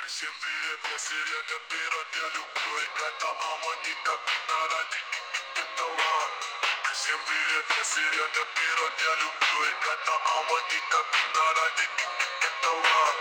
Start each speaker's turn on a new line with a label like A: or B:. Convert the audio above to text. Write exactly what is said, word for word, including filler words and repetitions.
A: Всем привет, я Серега Пирот, я люблю играть на гармониках на радио. Всем привет, я Серега Пирот, я люблю играть на гармониках на радио.